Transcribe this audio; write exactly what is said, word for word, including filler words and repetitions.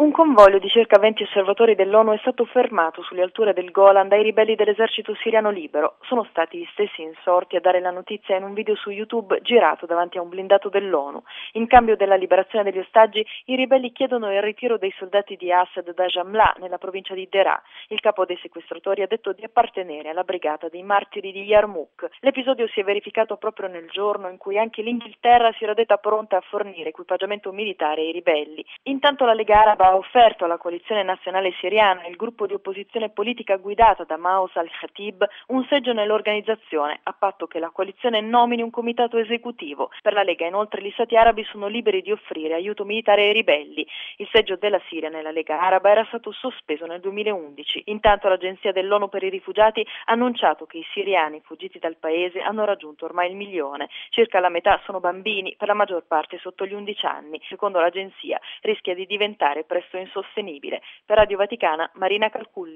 Un convoglio di circa venti osservatori dell'ONU è stato fermato sulle alture del Golan dai ribelli dell'esercito siriano libero. Sono stati gli stessi insorti a dare la notizia in un video su YouTube girato davanti a un blindato dell'ONU. In cambio della liberazione degli ostaggi, i ribelli chiedono il ritiro dei soldati di Assad da Jamla, nella provincia di Deraa. Il capo dei sequestratori ha detto di appartenere alla brigata dei martiri di Yarmouk. L'episodio si è verificato proprio nel giorno in cui anche l'Inghilterra si era detta pronta a fornire equipaggiamento militare ai ribelli. Intanto la Lega Araba ha offerto alla coalizione nazionale siriana, il gruppo di opposizione politica guidata da Maous al-Khatib, un seggio nell'organizzazione, a patto che la coalizione nomini un comitato esecutivo. Per la Lega, inoltre, gli stati arabi sono liberi di offrire aiuto militare ai ribelli. Il seggio della Siria nella Lega Araba era stato sospeso nel duemilaundici. Intanto l'Agenzia dell'ONU per i rifugiati ha annunciato che i siriani fuggiti dal paese hanno raggiunto ormai il milione. Circa la metà sono bambini, per la maggior parte sotto gli undici anni. Secondo l'agenzia rischia di diventare presto insostenibile. Per Radio Vaticana, Marina Calculli.